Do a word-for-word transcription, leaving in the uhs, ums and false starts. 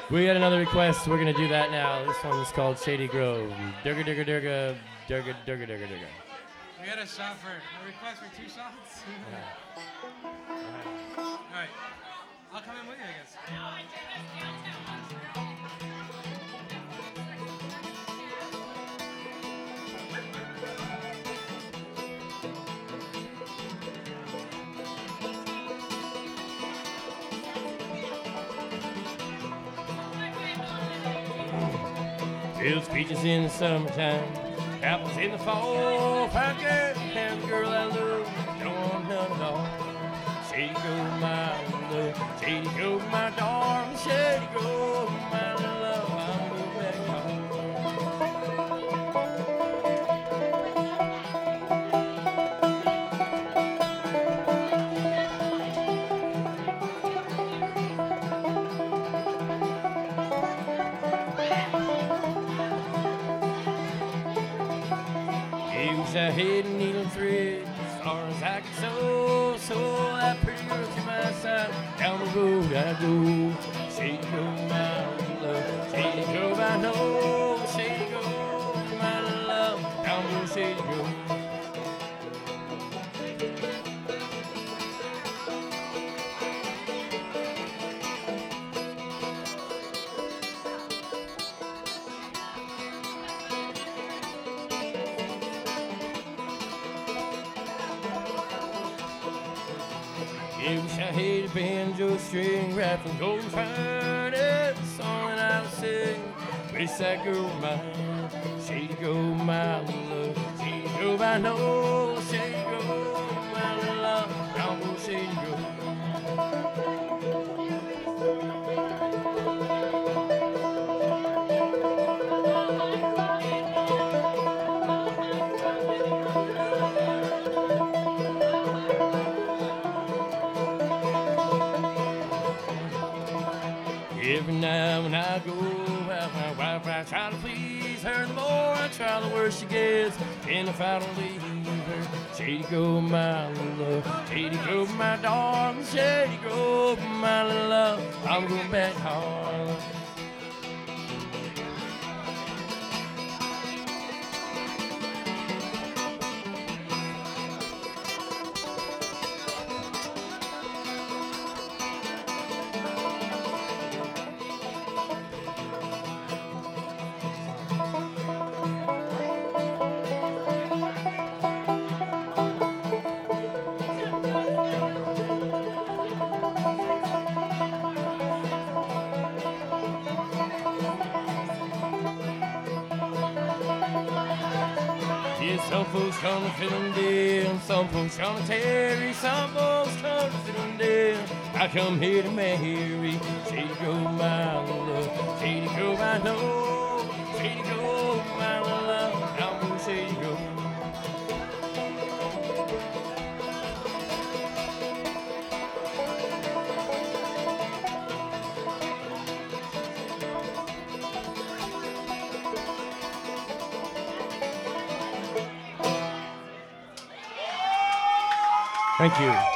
We got another request. We're gonna do that now. This one's called Shady Grove. Durga durga durga durga durga durga durga. We got a shot for a request for two shots. All right, I'll come in with you, I guess. Fields, peaches in the summertime, apples in the fall. Fine girl, and the girl I love, don't want none at all. Shady Grove, my love, Shady Grove, my darling, Shady Grove, my love, I'm moving back home. I hate a needle and thread as far as I can sew. So that pretty girl to my side, down the road I go. Shady Grove, my love, Shady Grove, I know. Shady Grove, my love, down the road, Shady Grove. Yeah, wish I had a banjo string right from Golden Furnace, the song that I was singing. Wish that girl were mine. Shady Grove, my love, Shady Grove, I know. Shady Grove, my love, down below Shady Grove. Every night when I go out, my wife, I try to please her. The more I try, the worse she gets. And if I don't leave her, Shady Grove, my love, Shady Grove, my darling, Shady Grove, my love, I'm going back home. Yeah, some folks come to Philadelphia, some folks come to Terry, some folks come to Philadelphia. I come here to marry Shady Grove, my love, Shady Grove, I know. Shady Grove, my love, I'm going to Shady Grove. Thank you.